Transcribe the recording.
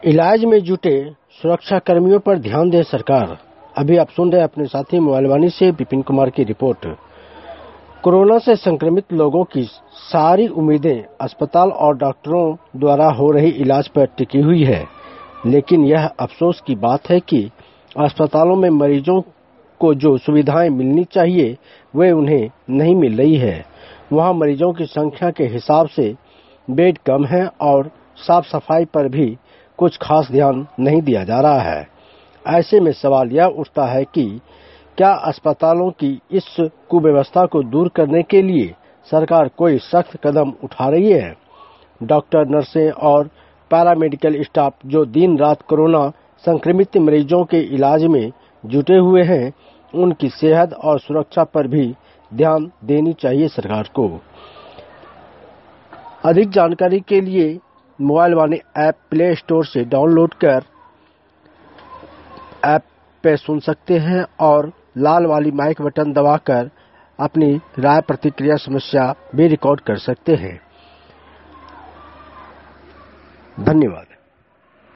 इलाज में जुटे सुरक्षा कर्मियों पर ध्यान दे सरकार। अभी आप सुन रहे हैं अपने साथी मोबाइल वाणी से विपिन कुमार की रिपोर्ट। कोरोना से संक्रमित लोगों की सारी उम्मीदें अस्पताल और डॉक्टरों द्वारा हो रही इलाज पर टिकी हुई है, लेकिन यह अफसोस की बात है कि अस्पतालों में मरीजों को जो सुविधाएं मिलनी चाहिए वे उन्हें नहीं मिल रही है। वहां मरीजों की संख्या के हिसाब से बेड कम है और साफ सफाई पर भी कुछ खास ध्यान नहीं दिया जा रहा है। ऐसे में सवाल यह उठता है कि क्या अस्पतालों की इस कुव्यवस्था को दूर करने के लिए सरकार कोई सख्त कदम उठा रही है। डॉक्टर, नर्सें और पैरामेडिकल स्टाफ जो दिन रात कोरोना संक्रमित मरीजों के इलाज में जुटे हुए हैं, उनकी सेहत और सुरक्षा पर भी ध्यान देनी चाहिए सरकार को। अधिक जानकारी के लिए mobile Vani app Play Store से डाउनलोड कर ऐप पे सुन सकते हैं और लाल वाली माइक बटन दबाकर अपनी राय, प्रतिक्रिया, समस्या भी रिकॉर्ड कर सकते हैं। धन्यवाद।